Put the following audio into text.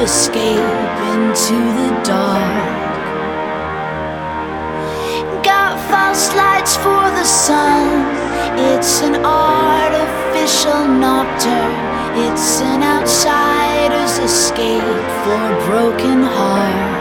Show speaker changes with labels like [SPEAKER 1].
[SPEAKER 1] escape into the dark. Got false lights for the sun. It's an artificial nocturne. It's an outsider's escape for a broken heart.